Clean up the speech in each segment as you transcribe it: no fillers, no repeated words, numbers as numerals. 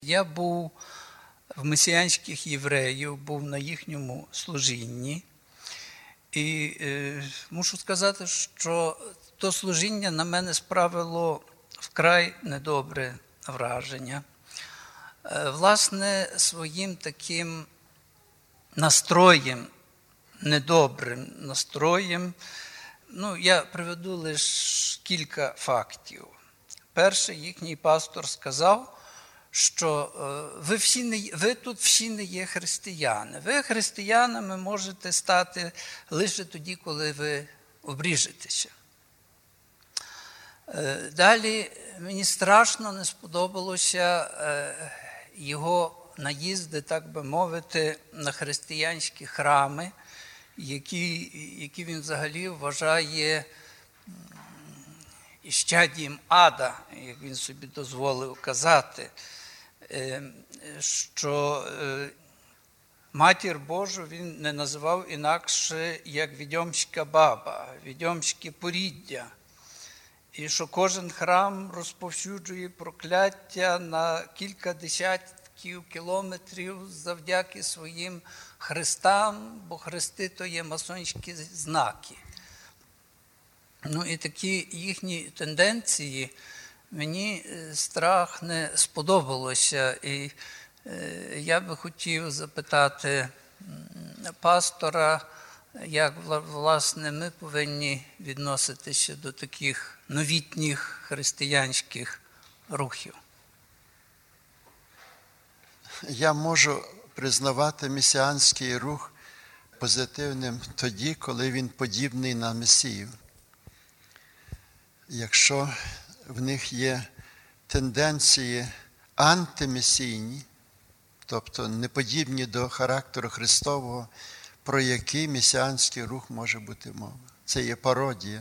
Я був в месіанських євреїв, був на їхньому служінні. І мушу сказати, що то служіння на мене справило вкрай недобре враження. Власне, своїм таким настроєм, недобрим настроєм, я приведу лише кілька фактів. Перше, їхній пастор сказав, що ви тут всі не є християни. Ви християнами можете стати лише тоді, коли ви обріжетеся. Далі мені страшно не сподобалося його наїзди, так би мовити, на християнські храми, які він взагалі вважає іщадієм ада, як він собі дозволив казати, що Матір Божу він не називав інакше, як відьомська баба, відьомське поріддя. І що кожен храм розповсюджує прокляття на кілька десятків кілометрів завдяки своїм хрестам, бо хрести – то є масонські знаки. І такі їхні тенденції мені страх не сподобалося. І я би хотів запитати пастора, як, власне, ми повинні відноситися до таких новітніх християнських рухів. Я можу признавати месіанський рух позитивним тоді, коли він подібний на Месію. Якщо в них є тенденції антимесійні, тобто неподібні до характеру Христового, про який месіанський рух може бути мова. Це є пародія,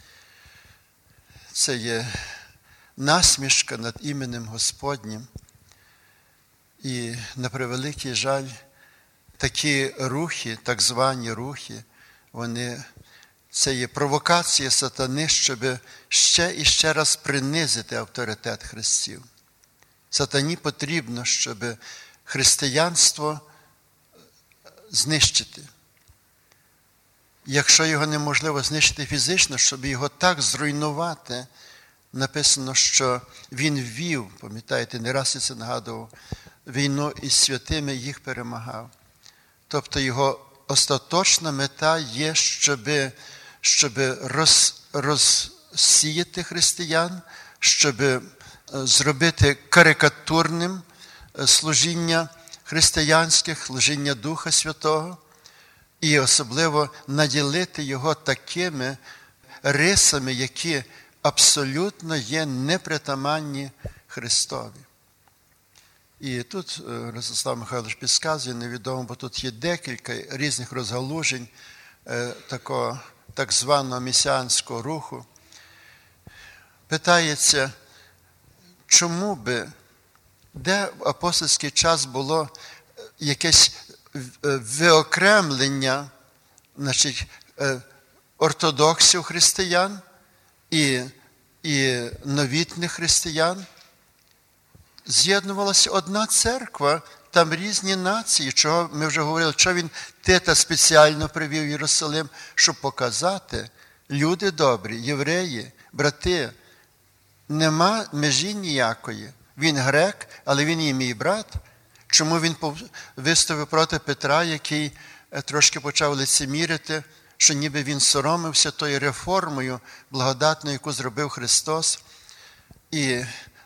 це є насмішка над іменем Господнім. І, на превеликий жаль, такі рухи, так звані рухи, це є провокація сатани, щоб ще і ще раз принизити авторитет хрестів. Сатані потрібно, щоб християнство знищити. Якщо його неможливо знищити фізично, щоб його так зруйнувати, написано, що він ввів, пам'ятаєте, не раз я це нагадував, війну із святими їх перемагав. Тобто його остаточна мета є, щоб розсіяти християн, щоб зробити карикатурним служіння християнське, служіння Духа Святого, і особливо наділити його такими рисами, які абсолютно є непритаманні Христові. І тут Ростислав Михайлович підказує, невідомо, бо тут є декілька різних розгалужень такого так званого месіанського руху. Питається, чому би, де в апостольський час було якесь виокремлення, ортодоксів християн і новітних християн? З'єднувалася одна церква, там різні нації, чого ми вже говорили, що він Тита спеціально привів в Єрусалим, щоб показати, люди добрі, євреї, брати, нема межі ніякої. Він грек, але він і мій брат. Чому він виставив проти Петра, який трошки почав лицемірити, що ніби він соромився тою реформою благодатною, яку зробив Христос, і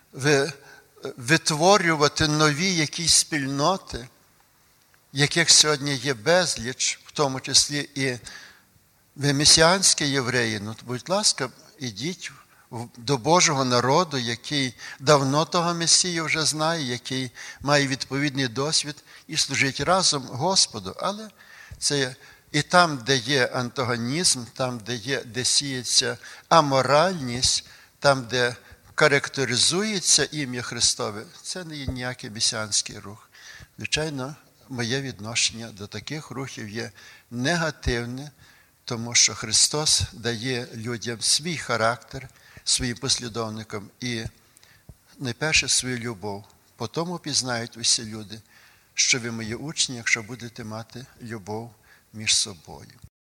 витворювати нові якісь спільноти, яких сьогодні є безліч, в тому числі і ви месіанські євреї, будь ласка, ідіть до Божого народу, який давно того Месію вже знає, який має відповідний досвід, і служить разом Господу. Але це і там, де є антагонізм, там, де сіється аморальність, там, де характеризується ім'я Христове, це не є ніякий месіанський рух. Звичайно, моє відношення до таких рухів є негативне, тому що Христос дає людям свій характер, своїм послідовникам і найперше свою любов. По тому пізнають усі люди, що ви мої учні, якщо будете мати любов між собою.